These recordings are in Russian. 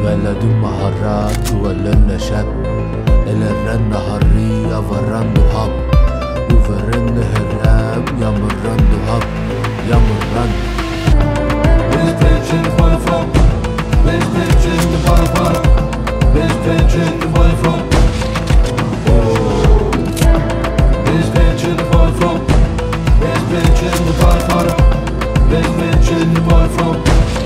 بلد مهارات ولنا شاب الرن هرية ورن هب وفرن هراب يا مرن هب يا مرن Biz pitching the from Biz pitching the far Biz pitching the from Biz pitching the from Biz pitching the far Biz pitching the from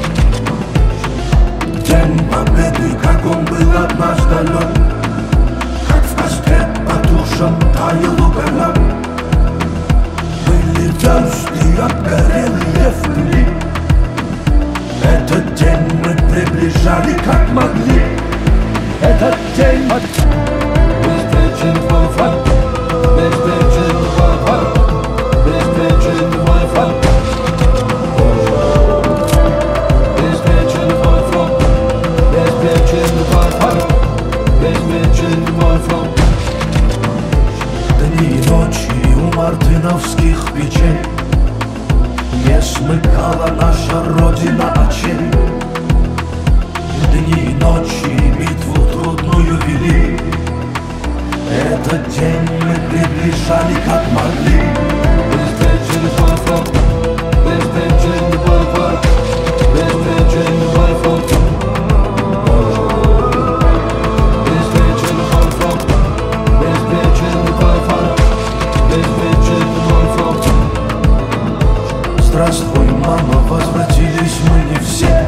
День победы, как он был от нас далек, как в костре по душам таял уголек. Были звезды обгорелые в пыли. Этот день мы приближали как могли. Этот день Biz pitching the from Biz pitching the far Biz pitching the from Biz pitching the from Biz pitching the far Biz pitching the from Дни и ночи у мартыновских печей не смыкала наша Родина очей. Дни и ночи битву трудную вели. Этот день мы приближали как могли. Biz pitching the from Biz pitching the far Biz pitching the from Biz pitching the from Biz pitching the far Biz pitching the from Здравствуй, мама, возвратились мы не все.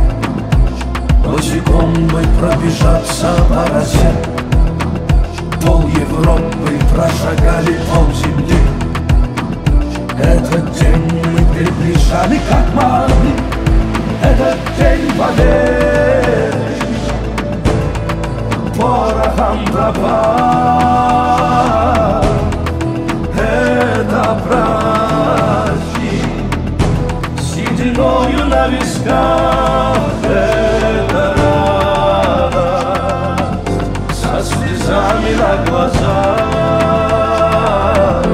Босиком бы пробежаться по росе. Пол Европы прошагали пол земли. Этот день мы приближали как могли. Этот день победы порохом пропал. Это праздник сединою на висках. Это радость со слезами на глазах.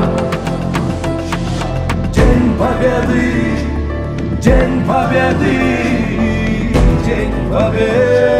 День победы, день победы, день победы.